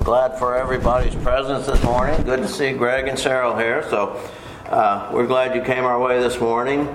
Glad for everybody's presence this morning. Good to see Greg and Cheryl here. So we're glad you came our way this morning.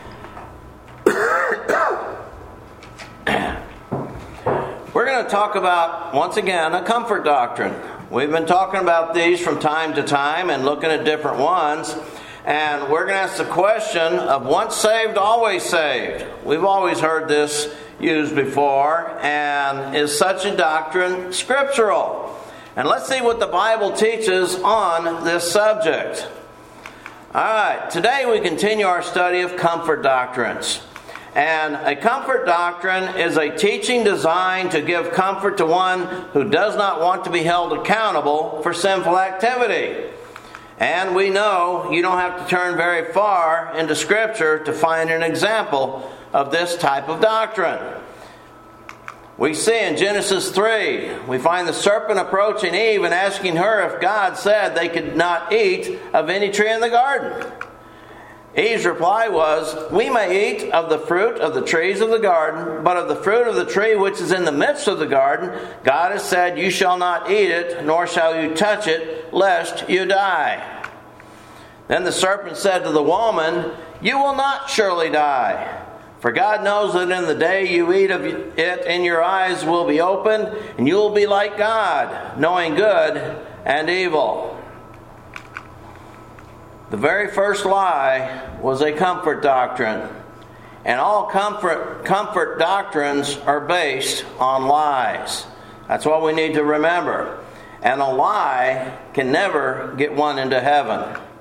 We're going to talk about, once again, a comfort doctrine. We've been talking about these from time to time and looking at different ones. And we're going to ask the question of once saved, always saved. We've always heard this used before. And is such a doctrine scriptural? And let's see what the Bible teaches on this subject. All right, today we continue our study of comfort doctrines. And a comfort doctrine is a teaching designed to give comfort to one who does not want to be held accountable for sinful activity. And we know you don't have to turn very far into Scripture to find an example of this type of doctrine. We see in Genesis 3, we find the serpent approaching Eve and asking her if God said they could not eat of any tree in the garden. Eve's reply was, "We may eat of the fruit of the trees of the garden, but of the fruit of the tree which is in the midst of the garden, God has said, you shall not eat it, nor shall you touch it, lest you die." Then the serpent said to the woman, "You will not surely die. For God knows that in the day you eat of it, and your eyes will be opened, and you will be like God, knowing good and evil." The very first lie was a comfort doctrine. And all comfort doctrines are based on lies. That's what we need to remember. And a lie can never get one into heaven.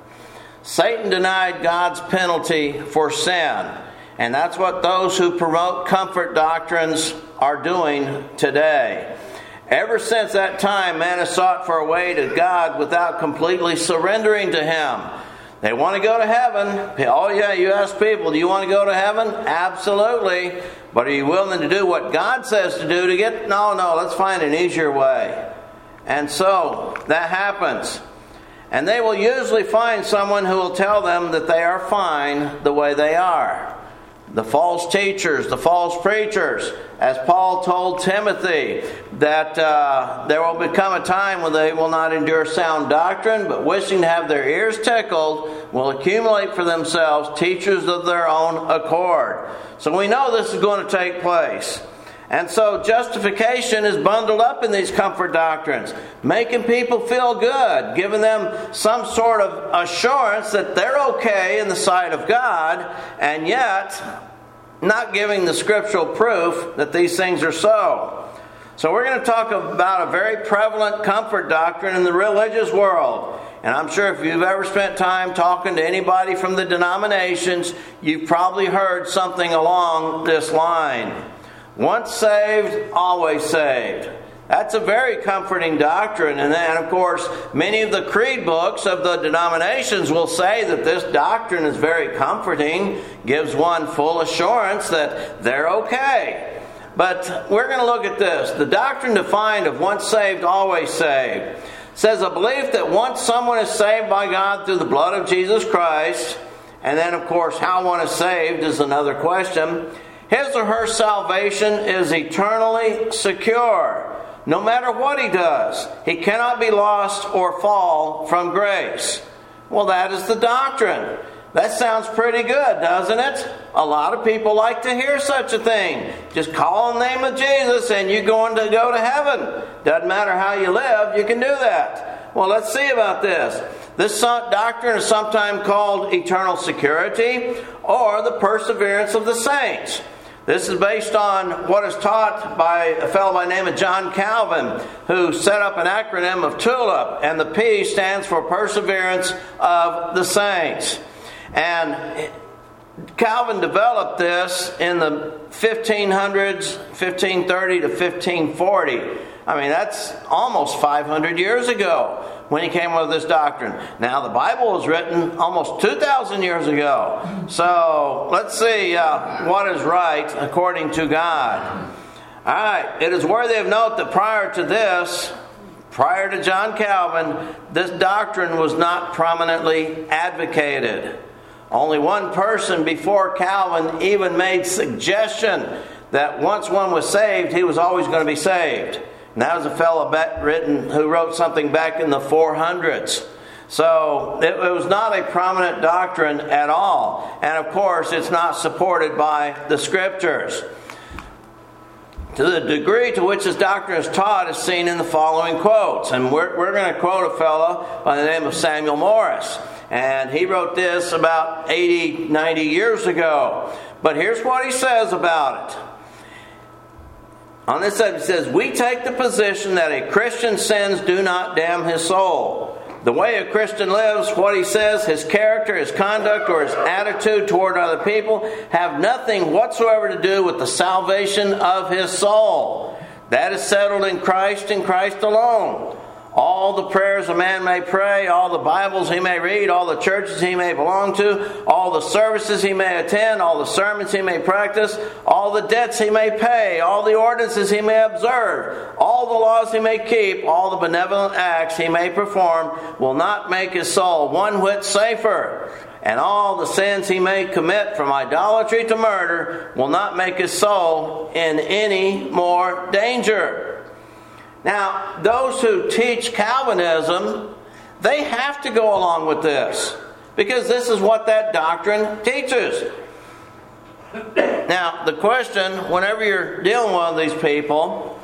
Satan denied God's penalty for sin. And that's what those who promote comfort doctrines are doing today. Ever since that time, man has sought for a way to God without completely surrendering to Him. They want to go to heaven. Oh yeah, you ask people, do you want to go to heaven? Absolutely. But are you willing to do what God says to do to get? No, let's find an easier way. And so that happens. And they will usually find someone who will tell them that they are fine the way they are. The false teachers, the false preachers, as Paul told Timothy, that there will become a time when they will not endure sound doctrine, but wishing to have their ears tickled, will accumulate for themselves teachers of their own accord. So we know this is going to take place. And so justification is bundled up in these comfort doctrines, making people feel good, giving them some sort of assurance that they're okay in the sight of God, and yet not giving the scriptural proof that these things are so. So we're going to talk about a very prevalent comfort doctrine in the religious world. And I'm sure if you've ever spent time talking to anybody from the denominations, you've probably heard something along this line. Once saved, always saved. That's a very comforting doctrine. And then, of course, many of the creed books of the denominations will say that this doctrine is very comforting, gives one full assurance that they're okay. But we're going to look at this. The doctrine defined of once saved, always saved says a belief that once someone is saved by God through the blood of Jesus Christ, and then, of course, how one is saved is another question, his or her salvation is eternally secure. No matter what he does, he cannot be lost or fall from grace. Well, that is the doctrine. That sounds pretty good, doesn't it? A lot of people like to hear such a thing. Just call on the name of Jesus and you're going to go to heaven. Doesn't matter how you live, you can do that. Well, let's see about this. This doctrine is sometimes called eternal security or the perseverance of the saints. This is based on what is taught by a fellow by the name of John Calvin, who set up an acronym of TULIP, and the P stands for Perseverance of the Saints. And Calvin developed this in the 1500s, 1530 to 1540. I mean, that's almost 500 years ago when he came up with this doctrine. Now, the Bible was written almost 2,000 years ago. So, let's see what is right according to God. All right, it is worthy of note that prior to John Calvin, this doctrine was not prominently advocated. Only one person before Calvin even made suggestion that once one was saved, he was always going to be saved. And that was a fellow who wrote something back in the 400s. So it was not a prominent doctrine at all. And of course, it's not supported by the Scriptures. To the degree to which this doctrine is taught is seen in the following quotes. And we're going to quote a fellow by the name of Samuel Morris. And he wrote this about 80, 90 years ago. But here's what he says about it. On this subject, he says, "We take the position that a Christian's sins do not damn his soul. The way a Christian lives, what he says, his character, his conduct, or his attitude toward other people have nothing whatsoever to do with the salvation of his soul. That is settled in Christ and Christ alone. All the prayers a man may pray, all the Bibles he may read, all the churches he may belong to, all the services he may attend, all the sermons he may practice, all the debts he may pay, all the ordinances he may observe, all the laws he may keep, all the benevolent acts he may perform will not make his soul one whit safer. And all the sins he may commit, from idolatry to murder, will not make his soul in any more danger." Now, those who teach Calvinism, they have to go along with this, because this is what that doctrine teaches. Now, the question, whenever you're dealing with one of these people,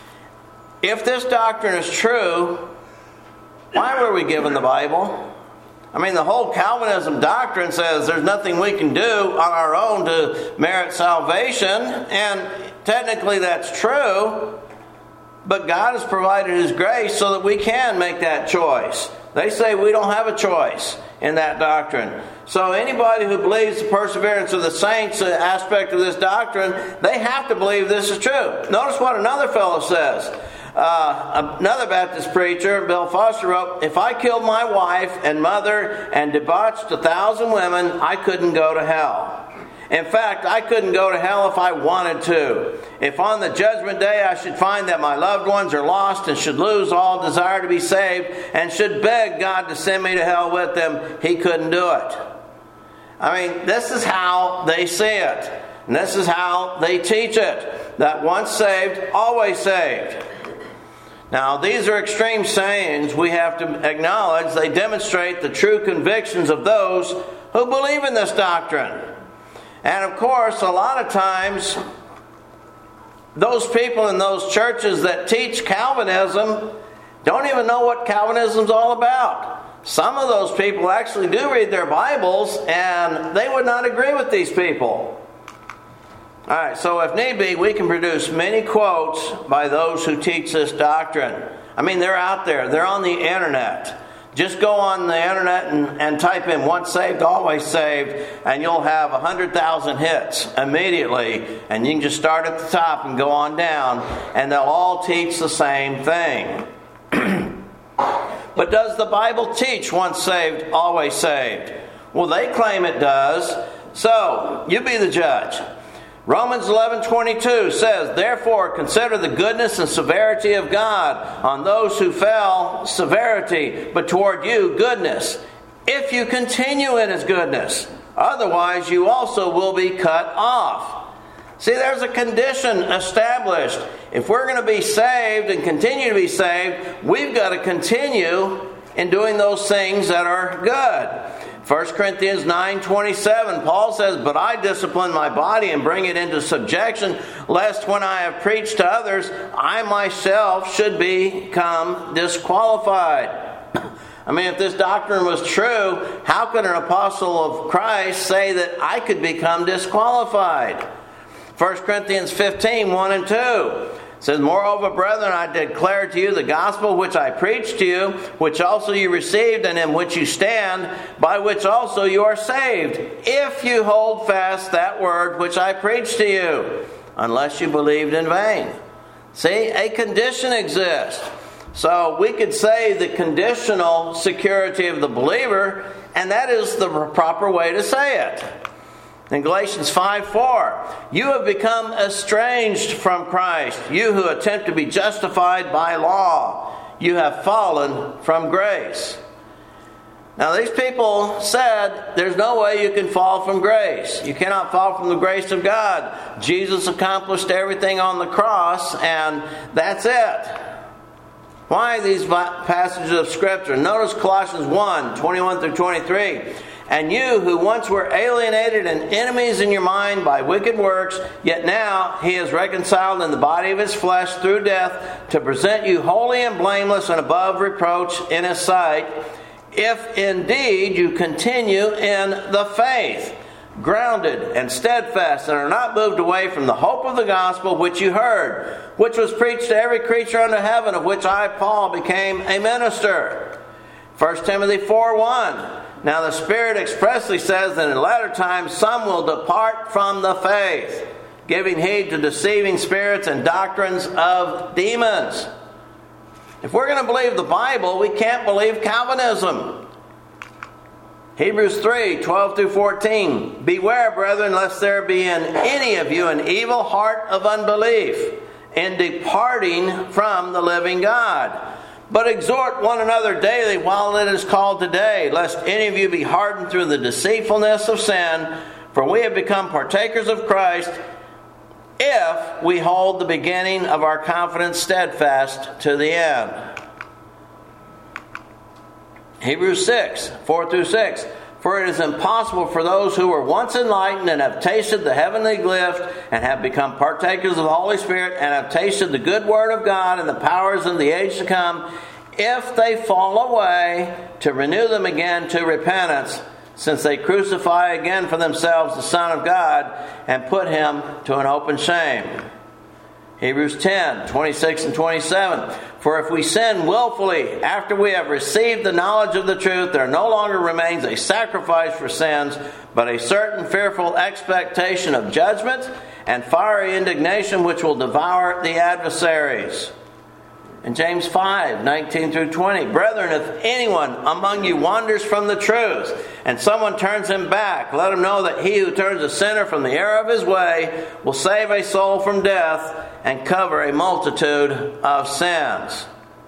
if this doctrine is true, why were we given the Bible? I mean, the whole Calvinism doctrine says there's nothing we can do on our own to merit salvation, and technically that's true. But God has provided His grace so that we can make that choice. They say we don't have a choice in that doctrine. So anybody who believes the perseverance of the saints aspect of this doctrine, they have to believe this is true. Notice what another fellow says. Another Baptist preacher, Bill Foster, wrote, "If I killed my wife and mother and debauched 1,000 women, I couldn't go to hell. In fact, I couldn't go to hell if I wanted to. If on the judgment day I should find that my loved ones are lost and should lose all desire to be saved and should beg God to send me to hell with them, He couldn't do it." I mean, this is how they see it. And this is how they teach it. That once saved, always saved. Now, these are extreme sayings we have to acknowledge. They demonstrate the true convictions of those who believe in this doctrine. And of course, a lot of times, those people in those churches that teach Calvinism don't even know what Calvinism is all about. Some of those people actually do read their Bibles, and they would not agree with these people. Alright, so if need be, we can produce many quotes by those who teach this doctrine. I mean, they're out there. They're on the internet. Just go on the internet and type in "once saved, always saved," and you'll have 100,000 hits immediately. And you can just start at the top and go on down, and they'll all teach the same thing. But does the Bible teach "once saved, always saved"? Well, they claim it does. So, you be the judge. Romans 11:22 says, "Therefore consider the goodness and severity of God. On those who fell, severity, but toward you, goodness, if you continue in His goodness. Otherwise you also will be cut off." See, there's a condition established. If we're going to be saved and continue to be saved, we've got to continue in doing those things that are good. 1 Corinthians 9:27, Paul says, "But I discipline my body and bring it into subjection, lest when I have preached to others, I myself should become disqualified." I mean, if this doctrine was true, how could an apostle of Christ say that I could become disqualified? 1 Corinthians 15:1 and 2. Says, "Moreover, brethren, I declare to you the gospel which I preached to you, which also you received, and in which you stand, by which also you are saved, if you hold fast that word which I preached to you, unless you believed in vain." See, a condition exists. So we could say the conditional security of the believer, and that is the proper way to say it. In Galatians 5:4, "You have become estranged from Christ, you who attempt to be justified by law. You have fallen from grace." Now these people said there's no way you can fall from grace. You cannot fall from the grace of God. Jesus accomplished everything on the cross and that's it. Why these passages of Scripture? Notice Colossians 1, 21 through 23. And you who once were alienated and enemies in your mind by wicked works, yet now he is reconciled in the body of his flesh through death to present you holy and blameless and above reproach in his sight, if indeed you continue in the faith, grounded and steadfast, and are not moved away from the hope of the gospel which you heard, which was preached to every creature under heaven, of which I, Paul, became a minister. 1 Timothy 4:1. Now the Spirit expressly says that in latter times some will depart from the faith, giving heed to deceiving spirits and doctrines of demons. If we're going to believe the Bible, we can't believe Calvinism. Hebrews 3, 12 through 14. Beware, brethren, lest there be in any of you an evil heart of unbelief in departing from the living God. But exhort one another daily while it is called today, lest any of you be hardened through the deceitfulness of sin. For we have become partakers of Christ, if we hold the beginning of our confidence steadfast to the end. Hebrews 6, 4 through 6. For it is impossible for those who were once enlightened and have tasted the heavenly gift and have become partakers of the Holy Spirit and have tasted the good word of God and the powers of the age to come, if they fall away, to renew them again to repentance, since they crucify again for themselves the Son of God and put him to an open shame. Hebrews 10, 26 and 27. For if we sin willfully after we have received the knowledge of the truth, there no longer remains a sacrifice for sins, but a certain fearful expectation of judgment and fiery indignation which will devour the adversaries. In James 5, 19 through 20. Brethren, if anyone among you wanders from the truth, and someone turns him back, let him know that he who turns a sinner from the error of his way will save a soul from death and cover a multitude of sins.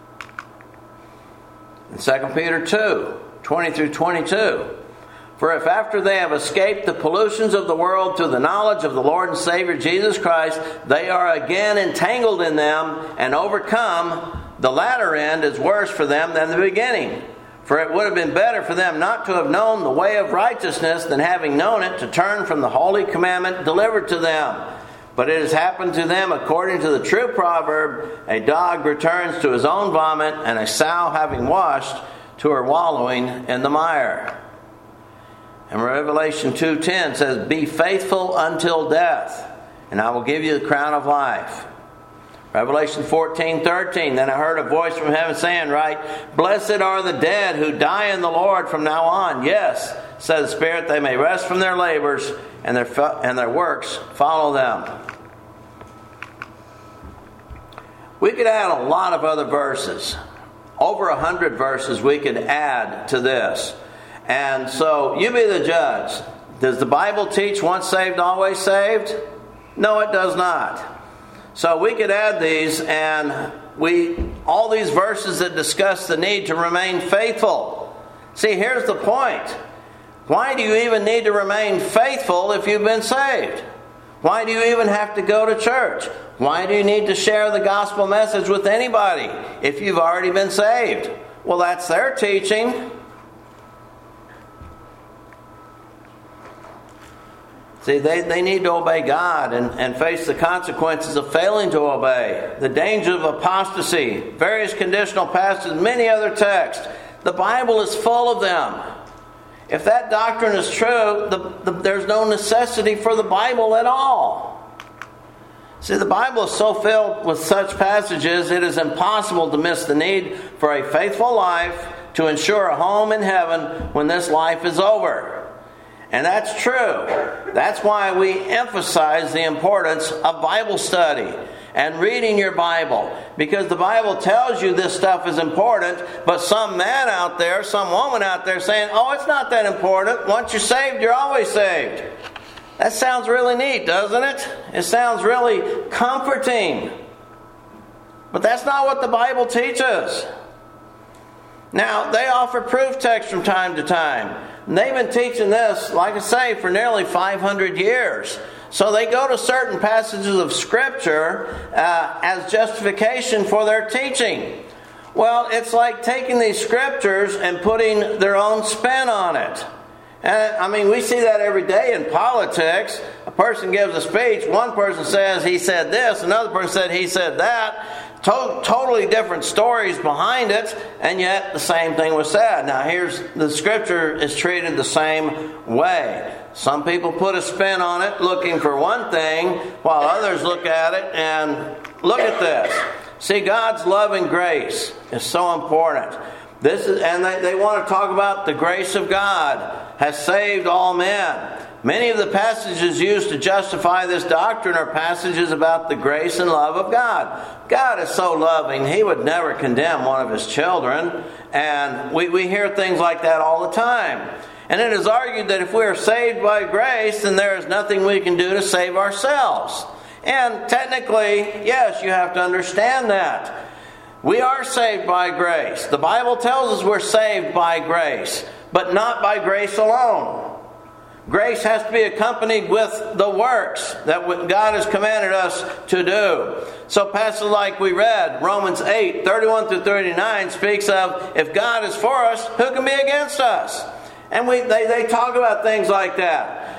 In 2 Peter 2, 20 through 22. For if after they have escaped the pollutions of the world through the knowledge of the Lord and Savior Jesus Christ, they are again entangled in them and overcome, the latter end is worse for them than the beginning. For it would have been better for them not to have known the way of righteousness than having known it to turn from the holy commandment delivered to them. But it has happened to them according to the true proverb, a dog returns to his own vomit, and a sow having washed to her wallowing in the mire. And Revelation 2:10 says, be faithful until death, and I will give you the crown of life. Revelation 14:13, then I heard a voice from heaven saying, right, blessed are the dead who die in the Lord from now on. Yes, said the Spirit, they may rest from their labors, and their works follow them. We could add a lot of other verses. Over 100 verses we could add to this. And so, you be the judge. Does the Bible teach once saved, always saved? No, it does not. So we could add these, and all these verses that discuss the need to remain faithful. See, here's the point. Why do you even need to remain faithful if you've been saved? Why do you even have to go to church? Why do you need to share the gospel message with anybody if you've already been saved? Well, that's their teaching. See, they need to obey God and face the consequences of failing to obey. The danger of apostasy, various conditional passages, many other texts. The Bible is full of them. If that doctrine is true, there's no necessity for the Bible at all. See, the Bible is so filled with such passages, it is impossible to miss the need for a faithful life to ensure a home in heaven when this life is over. And that's true. That's why we emphasize the importance of Bible study and reading your Bible. Because the Bible tells you this stuff is important, but some man out there, some woman out there saying, oh, it's not that important. Once you're saved, you're always saved. That sounds really neat, doesn't it? It sounds really comforting. But that's not what the Bible teaches. Now, they offer proof texts from time to time. And they've been teaching this, like I say, for nearly 500 years. So they go to certain passages of Scripture as justification for their teaching. Well, it's like taking these Scriptures and putting their own spin on it. And I mean, we see that every day in politics. A person gives a speech, one person says he said this, another person said he said that. Totally different stories behind it, and yet the same thing was said. Now, here's the Scripture is treated the same way. Some people put a spin on it, looking for one thing, while others look at it and look at this. See, God's love and grace is so important. They want to talk about the grace of God has saved all men. Many of the passages used to justify this doctrine are passages about the grace and love of God. God is so loving, He would never condemn one of His children. And we hear things like that all the time. And it is argued that if we are saved by grace, then there is nothing we can do to save ourselves. And technically, yes, you have to understand that. We are saved by grace. The Bible tells us we're saved by grace, but not by grace alone. Grace has to be accompanied with the works that God has commanded us to do. So passages like we read, Romans 8, 31 through 39 speaks of, if God is for us, who can be against us? And they talk about things like that.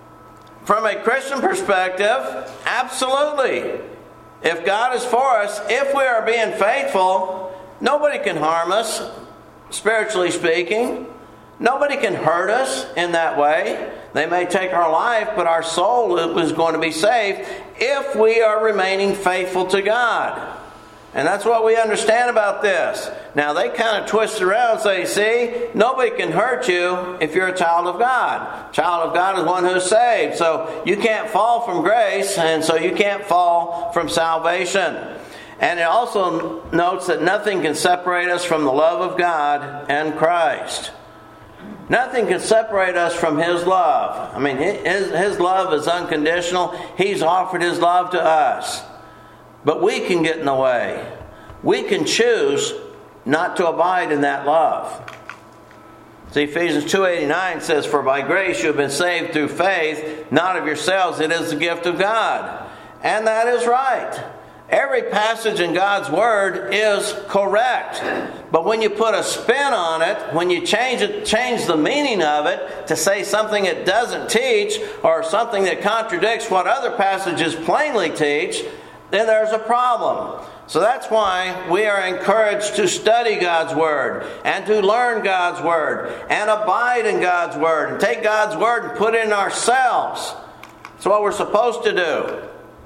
From a Christian perspective, absolutely. If God is for us, if we are being faithful, nobody can harm us, spiritually speaking. Nobody can hurt us in that way. They may take our life, but our soul is going to be saved if we are remaining faithful to God. And that's what we understand about this. Now, they kind of twist it around and say, see, nobody can hurt you if you're a child of God. Child of God is one who's saved. So you can't fall from grace, and so you can't fall from salvation. And it also notes that nothing can separate us from the love of God and Christ. Nothing can separate us from His love. I mean, His love is unconditional. He's offered His love to us. But we can get in the way. We can choose not to abide in that love. See, Ephesians 2:89 says, for by grace you have been saved through faith, not of yourselves, it is the gift of God. And that is right. Every passage in God's Word is correct. But when you put a spin on it, when you change the meaning of it to say something it doesn't teach, or something that contradicts what other passages plainly teach, then there's a problem. So that's why we are encouraged to study God's Word and to learn God's Word and abide in God's Word and take God's Word and put it in ourselves. That's what we're supposed to do.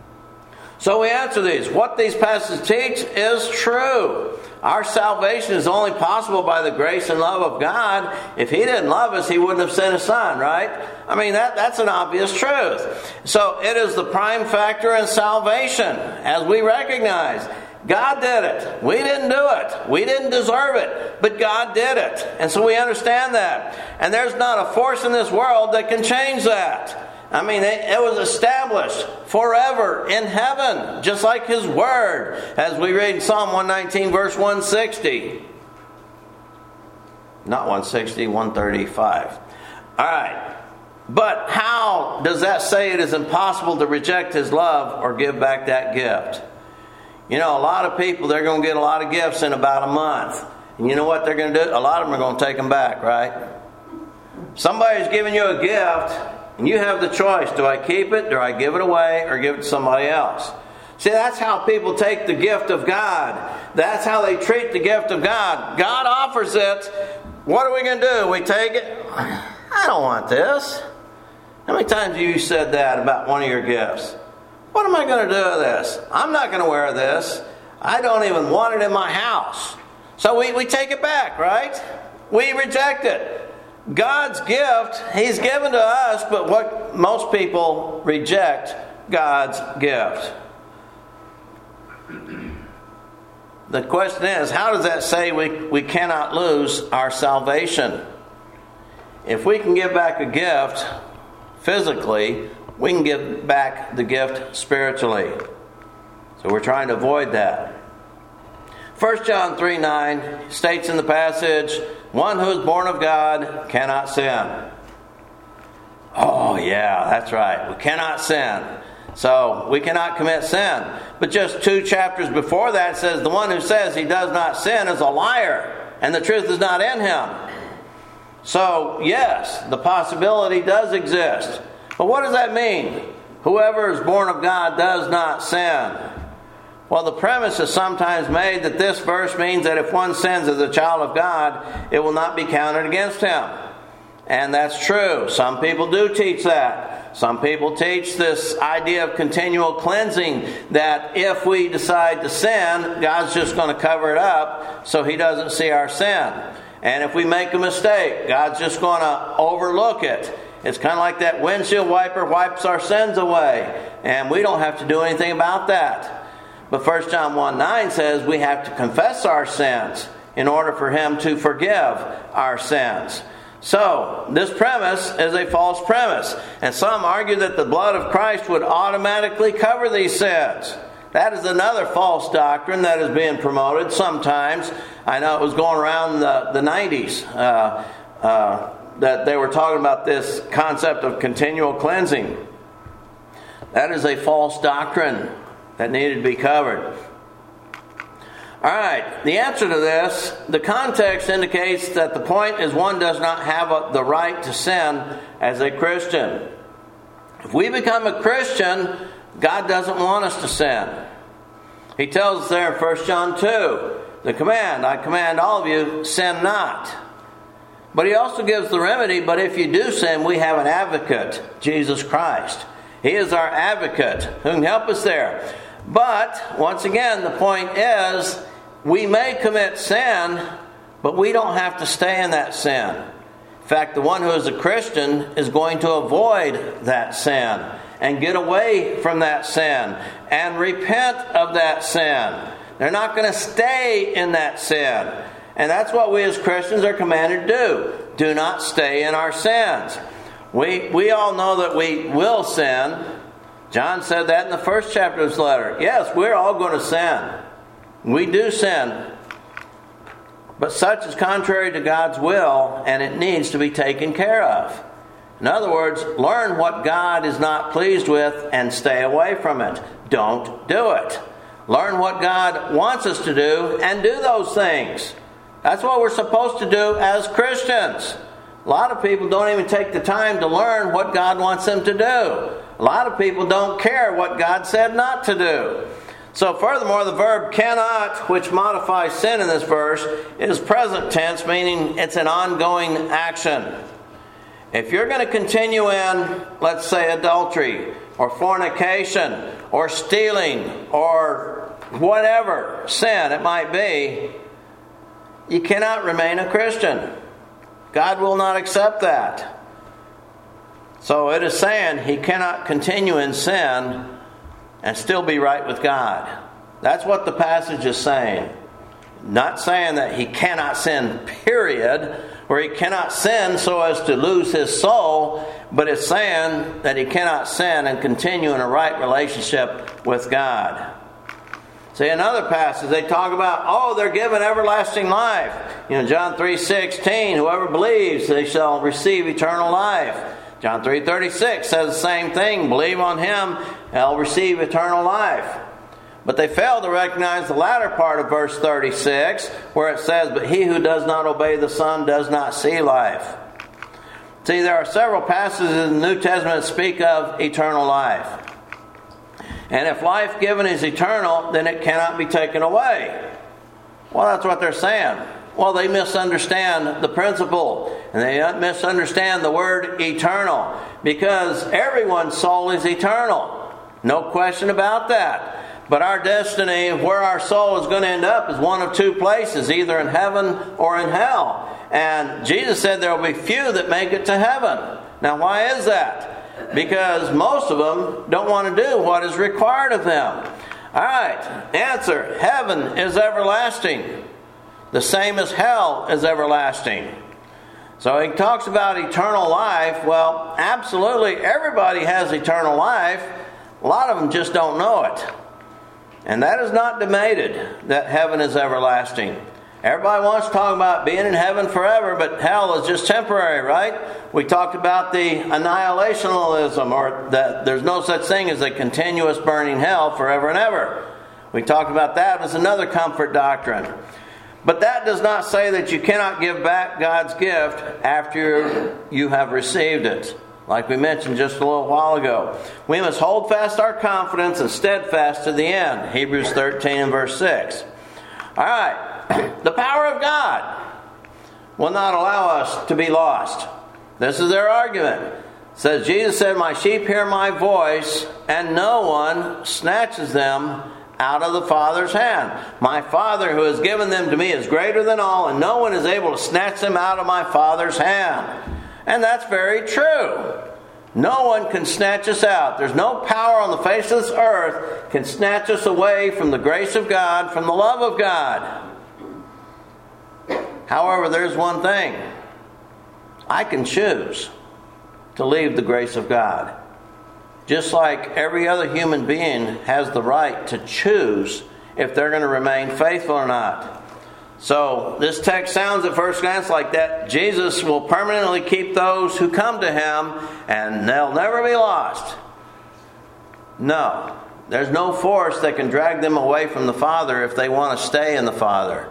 So we answer these. What these passages teach is true. Our salvation is only possible by the grace and love of God. If He didn't love us, He wouldn't have sent His Son, right? I mean, that's an obvious truth. So it is the prime factor in salvation, as we recognize. God did it. We didn't do it. We didn't deserve it. But God did it. And so we understand that. And there's not a force in this world that can change that. I mean, it was established forever in heaven, just like His Word, as we read in Psalm 119, verse 160. Not 160, 135. All right. But how does that say it is impossible to reject His love or give back that gift? You know, a lot of people, they're going to get a lot of gifts in about a month. And you know what they're going to do? A lot of them are going to take them back, right? Somebody's giving you a gift, and you have the choice. Do I keep it? Do I give it away? Or give it to somebody else? See, that's how people take the gift of God. That's how they treat the gift of God. God offers it. What are we going to do? We take it? I don't want this. How many times have you said that about one of your gifts? What am I going to do with this? I'm not going to wear this. I don't even want it in my house. So we take it back, right? We reject it. God's gift, He's given to us, but what most people reject God's gift. The question is, how does that say we cannot lose our salvation? If we can give back a gift physically, we can give back the gift spiritually. So we're trying to avoid that. 1 John 3:9 states in the passage, one who is born of God cannot sin. Oh yeah, that's right. We cannot sin. So we cannot commit sin. But just 2 chapters before that it says the one who says he does not sin is a liar, and the truth is not in him. So yes, the possibility does exist. But what does that mean? Whoever is born of God does not sin. Well, the premise is sometimes made that this verse means that if one sins as a child of God, it will not be counted against him. And that's true. Some people do teach that. Some people teach this idea of continual cleansing, that if we decide to sin, God's just going to cover it up so He doesn't see our sin. And if we make a mistake, God's just going to overlook it. It's kind of like that windshield wiper wipes our sins away, and we don't have to do anything about that. But 1 John 1:9 says we have to confess our sins in order for Him to forgive our sins. So, this premise is a false premise. And some argue that the blood of Christ would automatically cover these sins. That is another false doctrine that is being promoted sometimes. I know it was going around the 90s that they were talking about this concept of continual cleansing. That is a false doctrine that needed to be covered. Alright, the answer to this, the context indicates that the point is one does not have the right to sin as a Christian. If we become a Christian, God doesn't want us to sin. He tells us there in 1 John 2, the command, I command all of you, sin not. But He also gives the remedy, but if you do sin, we have an advocate, Jesus Christ. He is our advocate who can help us there. But, once again, the point is, we may commit sin, but we don't have to stay in that sin. In fact, the one who is a Christian is going to avoid that sin and get away from that sin and repent of that sin. They're not going to stay in that sin. And that's what we as Christians are commanded to do. Do not stay in our sins. We all know that we will sin. John said that in the first chapter of his letter. Yes, we're all going to sin. We do sin. But such is contrary to God's will, and it needs to be taken care of. In other words, learn what God is not pleased with and stay away from it. Don't do it. Learn what God wants us to do and do those things. That's what we're supposed to do as Christians. A lot of people don't even take the time to learn what God wants them to do. A lot of people don't care what God said not to do. So furthermore, the verb cannot, which modifies sin in this verse, is present tense, meaning it's an ongoing action. If you're going to continue in, let's say, adultery, or fornication, or stealing, or whatever sin it might be, you cannot remain a Christian. God will not accept that. So it is saying he cannot continue in sin and still be right with God. That's what the passage is saying. Not saying that he cannot sin, period, or he cannot sin so as to lose his soul, but it's saying that he cannot sin and continue in a right relationship with God. See, in other passages, they talk about, they're given everlasting life. John 3:16, whoever believes, they shall receive eternal life. John 3:36 says the same thing. Believe on Him, they'll receive eternal life. But they fail to recognize the latter part of verse 36, where it says, but he who does not obey the Son does not see life. See, there are several passages in the New Testament that speak of eternal life. And if life given is eternal, then it cannot be taken away. Well, that's what they're saying. Well, they misunderstand the principle. And they misunderstand the word eternal. Because everyone's soul is eternal. No question about that. But our destiny, where our soul is going to end up, is one of two places. Either in heaven or in hell. And Jesus said there will be few that make it to heaven. Now, why is that? Because most of them don't want to do what is required of them. Alright, answer. Heaven is everlasting. The same as hell is everlasting. So he talks about eternal life. Well, absolutely everybody has eternal life. A lot of them just don't know it. And that is not debated, that heaven is everlasting. Everybody wants to talk about being in heaven forever, but hell is just temporary, right? We talked about the annihilationism, or that there's no such thing as a continuous burning hell forever and ever. We talked about that as another comfort doctrine. But that does not say that you cannot give back God's gift after you have received it. Like we mentioned just a little while ago. We must hold fast our confidence and steadfast to the end. Hebrews 13 and verse 6. All right. The power of God will not allow us to be lost. This is their argument. It says, Jesus said, "My sheep hear my voice, and no one snatches them out of the Father's hand. My Father who has given them to me is greater than all, and no one is able to snatch them out of my Father's hand." And that's very true. No one can snatch us out. There's no power on the face of this earth can snatch us away from the grace of God, from the love of God. However, there's one thing. I can choose to leave the grace of God. Just like every other human being has the right to choose if they're going to remain faithful or not. So, this text sounds at first glance like that Jesus will permanently keep those who come to Him and they'll never be lost. No. There's no force that can drag them away from the Father if they want to stay in the Father.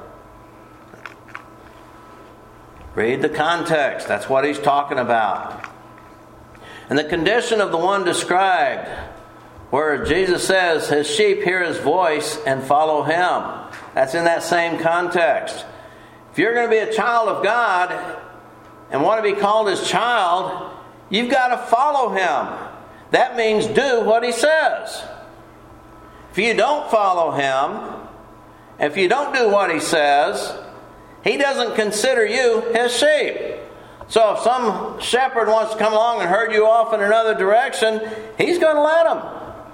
Read the context. That's what he's talking about. And the condition of the one described, where Jesus says his sheep hear his voice and follow him. That's in that same context. If you're going to be a child of God and want to be called his child, you've got to follow him. That means do what he says. If you don't follow him, if you don't do what he says, he doesn't consider you his sheep. So if some shepherd wants to come along and herd you off in another direction, he's going to let him.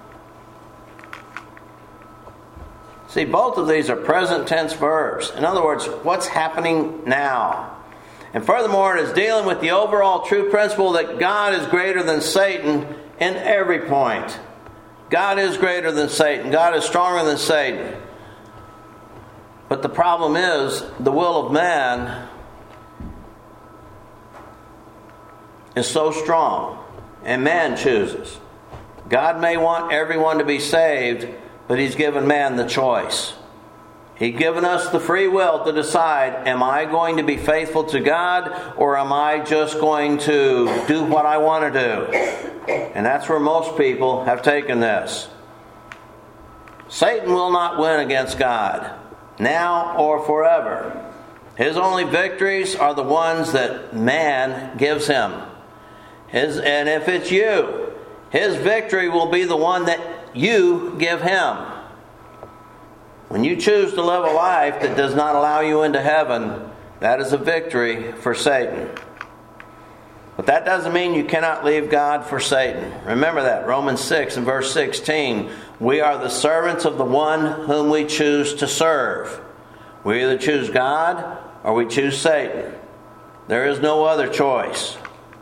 See, both of these are present tense verbs. In other words, what's happening now? And furthermore, it is dealing with the overall true principle that God is greater than Satan in every point. God is greater than Satan. God is stronger than Satan. But the problem is, the will of man is so strong, and man chooses. God may want everyone to be saved, but He's given man the choice. He's given us the free will to decide, am I going to be faithful to God, or am I just going to do what I want to do? And that's where most people have taken this. Satan will not win against God, now or forever. His only victories are the ones that man gives him. And if it's you, his victory will be the one that you give him. When you choose to live a life that does not allow you into heaven, that is a victory for Satan. But that doesn't mean you cannot leave God for Satan. Remember that, Romans 6 and verse 16. We are the servants of the one whom we choose to serve. We either choose God or we choose Satan. There is no other choice.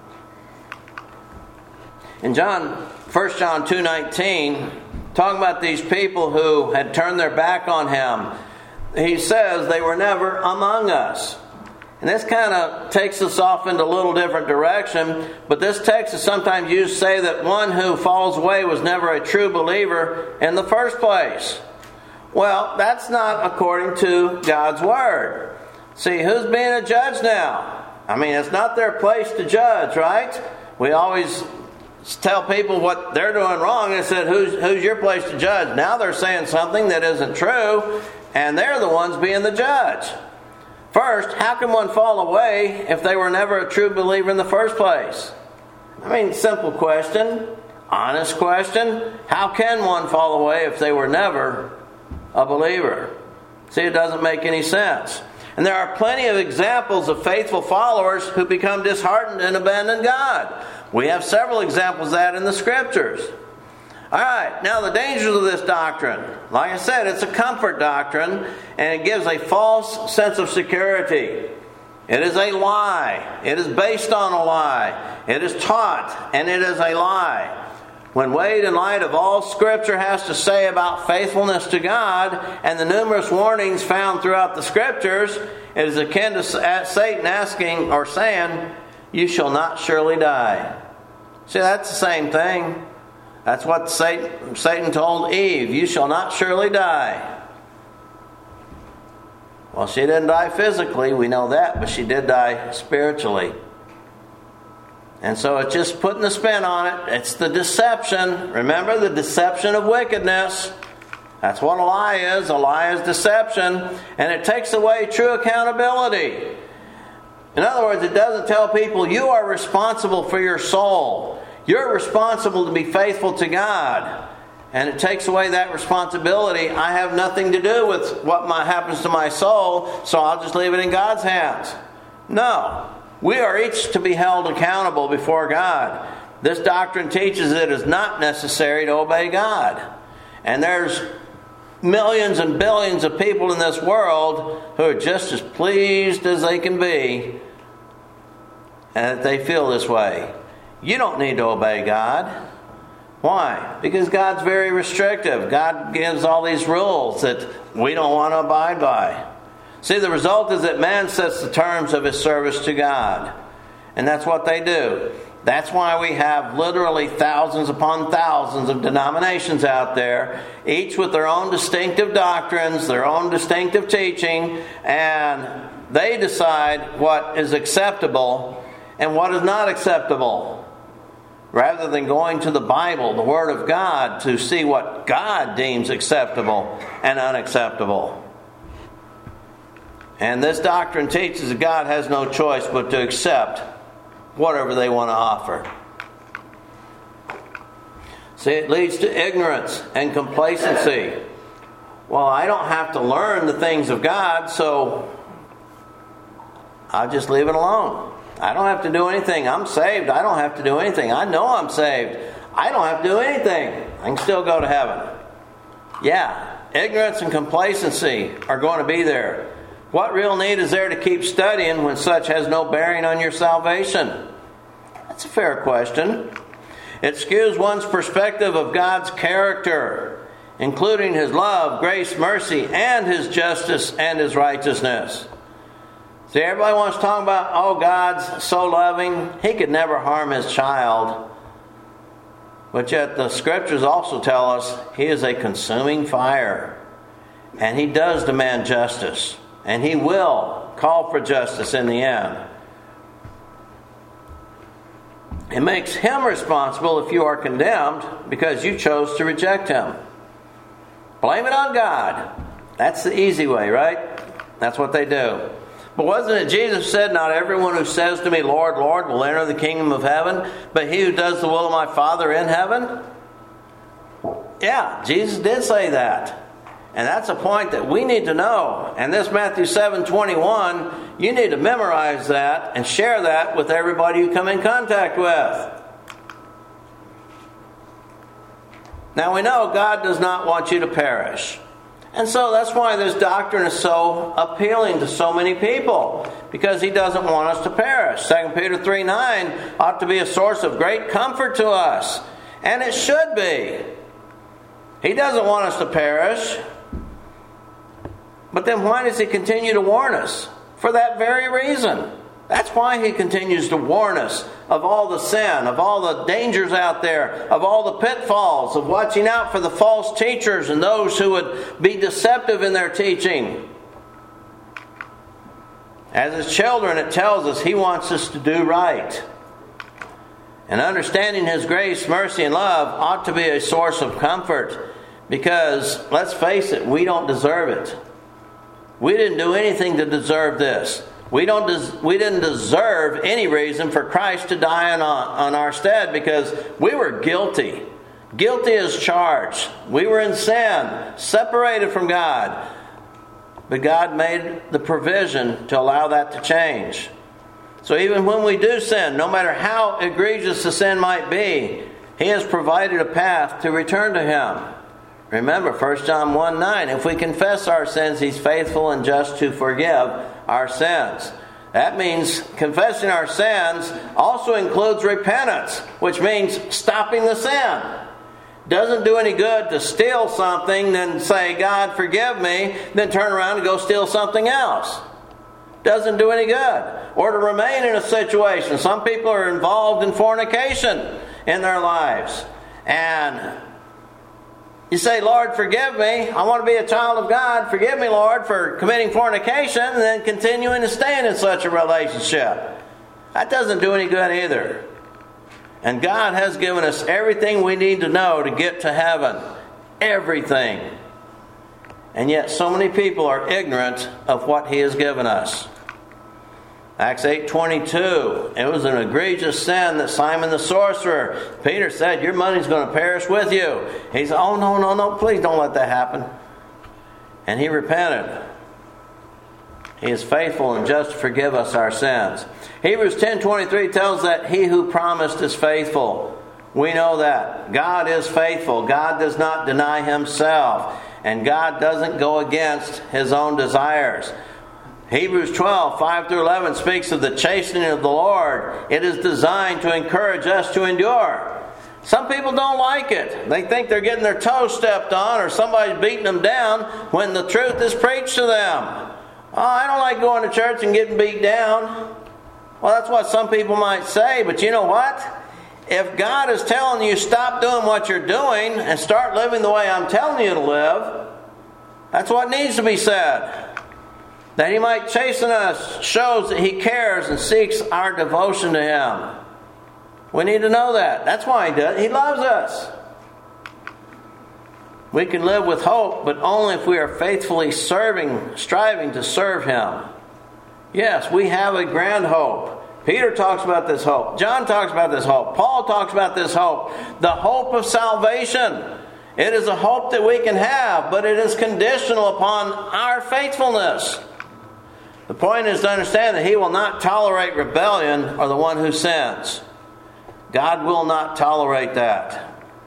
In 1 John 2:19, talking about these people who had turned their back on him, he says they were never among us. And this kind of takes us off into a little different direction, but this text is sometimes used to say that one who falls away was never a true believer in the first place. Well, that's not according to God's Word. See, who's being a judge now? I mean, it's not their place to judge, right? We always tell people what they're doing wrong and said, who's your place to judge? Now they're saying something that isn't true, and they're the ones being the judge. First, how can one fall away if they were never a true believer in the first place? I mean, simple question, honest question. How can one fall away if they were never a believer? See, it doesn't make any sense. And there are plenty of examples of faithful followers who become disheartened and abandon God. We have several examples of that in the Scriptures. All right, now the dangers of this doctrine. Like I said, it's a comfort doctrine, and it gives a false sense of security. It is a lie. It is based on a lie. It is taught, and it is a lie. when weighed in light of all Scripture has to say about faithfulness to God and the numerous warnings found throughout the Scriptures, it is akin to Satan asking or saying, "You shall not surely die." See, that's the same thing. That's what Satan told Eve, "You shall not surely die." Well, she didn't die physically, we know that, but she did die spiritually. And so it's just putting the spin on it. It's the deception. Remember, the deception of wickedness. That's what a lie is. A lie is deception. And it takes away true accountability. In other words, it doesn't tell people you are responsible for your soul. You're responsible to be faithful to God. And it takes away that responsibility. I have nothing to do with what happens to my soul, so I'll just leave it in God's hands. No. We are each to be held accountable before God. This doctrine teaches it is not necessary to obey God. And there's millions and billions of people in this world who are just as pleased as they can be, and that they feel this way. You don't need to obey God. Why? Because God's very restrictive. God gives all these rules that we don't want to abide by. See, the result is that man sets the terms of his service to God. And that's what they do. That's why we have literally thousands upon thousands of denominations out there, each with their own distinctive doctrines, their own distinctive teaching, and they decide what is acceptable and what is not acceptable, rather than going to the Bible, the Word of God, to see what God deems acceptable and unacceptable. And this doctrine teaches that God has no choice but to accept whatever they want to offer. See, it leads to ignorance and complacency. Well, I don't have to learn the things of God, so I'll just leave it alone. I don't have to do anything. I'm saved. I don't have to do anything. I know I'm saved. I don't have to do anything. I can still go to heaven. Yeah, ignorance and complacency are going to be there. What real need is there to keep studying when such has no bearing on your salvation? That's a fair question. It skews one's perspective of God's character, including His love, grace, mercy, and His justice and His righteousness. See, everybody wants to talk about, oh, God's so loving, He could never harm His child. But yet the Scriptures also tell us He is a consuming fire. And He does demand justice. And He will call for justice in the end. It makes Him responsible if you are condemned because you chose to reject Him. Blame it on God. That's the easy way, right? That's what they do. But wasn't it Jesus said, not everyone who says to me, Lord, Lord, will enter the kingdom of heaven, but he who does the will of my Father in heaven? Yeah, Jesus did say that. And that's a point that we need to know. And this Matthew 7:21, you need to memorize that and share that with everybody you come in contact with. Now we know God does not want you to perish. And so that's why this doctrine is so appealing to so many people. Because He doesn't want us to perish. 2 Peter 3:9 ought to be a source of great comfort to us. And it should be. He doesn't want us to perish. But then why does He continue to warn us? For that very reason. That's why He continues to warn us of all the sin, of all the dangers out there, of all the pitfalls, of watching out for the false teachers and those who would be deceptive in their teaching. As His children, it tells us He wants us to do right. And understanding His grace, mercy, and love ought to be a source of comfort. Because, let's face it, we don't deserve it. We didn't do anything to deserve this. We didn't deserve any reason for Christ to die on our stead because we were guilty. Guilty as charged. We were in sin, separated from God. But God made the provision to allow that to change. So even when we do sin, no matter how egregious the sin might be, He has provided a path to return to Him. Remember 1 John 1:9, if we confess our sins, He's faithful and just to forgive our sins. That means confessing our sins also includes repentance, which means stopping the sin. Doesn't do any good to steal something, then say, God, forgive me, then turn around and go steal something else. Doesn't do any good. Or to remain in a situation. Some people are involved in fornication in their lives. And you say, Lord, forgive me. I want to be a child of God. Forgive me, Lord, for committing fornication, and then continuing to stay in such a relationship. That doesn't do any good either. And God has given us everything we need to know to get to heaven. Everything. And yet so many people are ignorant of what He has given us. Acts 8:22. It was an egregious sin that Simon the sorcerer, Peter said, your money's going to perish with you. He said, oh, no, please don't let that happen. And he repented. He is faithful and just to forgive us our sins. Hebrews 10:23 tells that He who promised is faithful. We know that. God is faithful. God does not deny Himself. And God doesn't go against His own desires. Hebrews 12:5-11 speaks of the chastening of the Lord. It is designed to encourage us to endure. Some people don't like it. They think they're getting their toes stepped on or somebody's beating them down when the truth is preached to them. Oh, I don't like going to church and getting beat down. Well, that's what some people might say, but you know what? If God is telling you stop doing what you're doing and start living the way I'm telling you to live, that's what needs to be said. That He might chasten us shows that He cares and seeks our devotion to Him. We need to know that. That's why He does. He loves us. We can live with hope, but only if we are faithfully striving to serve Him. Yes, we have a grand hope. Peter talks about this hope. John talks about this hope. Paul talks about this hope. The hope of salvation. It is a hope that we can have, but it is conditional upon our faithfulness. The point is to understand that He will not tolerate rebellion or the one who sins. God will not tolerate that.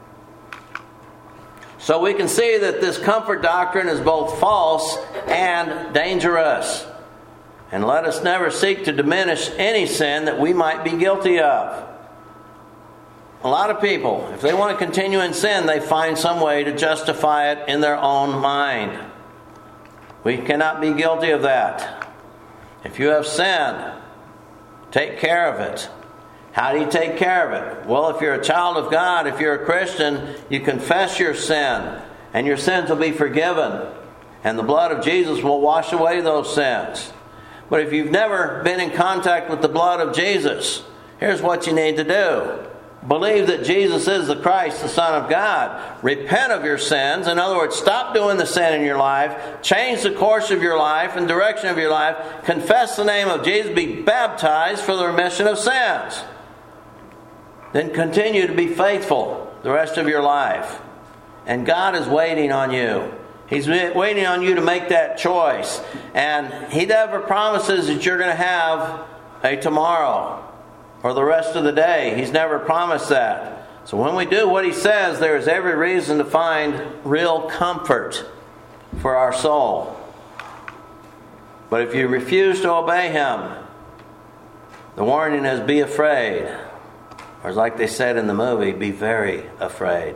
So we can see that this comfort doctrine is both false and dangerous. And let us never seek to diminish any sin that we might be guilty of. A lot of people, if they want to continue in sin, they find some way to justify it in their own mind. We cannot be guilty of that. If you have sinned, take care of it. How do you take care of it? Well, if you're a child of God, if you're a Christian, you confess your sin, and your sins will be forgiven. And the blood of Jesus will wash away those sins. But if you've never been in contact with the blood of Jesus, here's what you need to do. Believe that Jesus is the Christ, the Son of God. Repent of your sins. In other words, stop doing the sin in your life. Change the course of your life and direction of your life. Confess the name of Jesus. Be baptized for the remission of sins. Then continue to be faithful the rest of your life. And God is waiting on you. He's waiting on you to make that choice. And He never promises that you're going to have a tomorrow or the rest of the day. He's never promised that. So when we do what He says, there is every reason to find real comfort for our soul. But if you refuse to obey Him, the warning is be afraid. Or as like they said in the movie, be very afraid.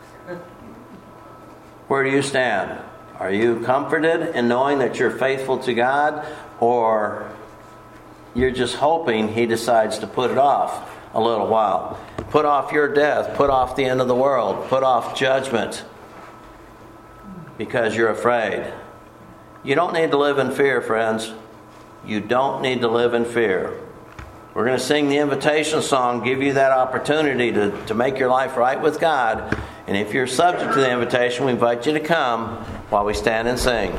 Where do you stand? Are you comforted in knowing that you're faithful to God? Or you're just hoping He decides to put it off a little while? Put off your death. Put off the end of the world. Put off judgment. Because you're afraid. You don't need to live in fear, friends. You don't need to live in fear. We're going to sing the invitation song, give you that opportunity to make your life right with God. And if you're subject to the invitation, we invite you to come while we stand and sing.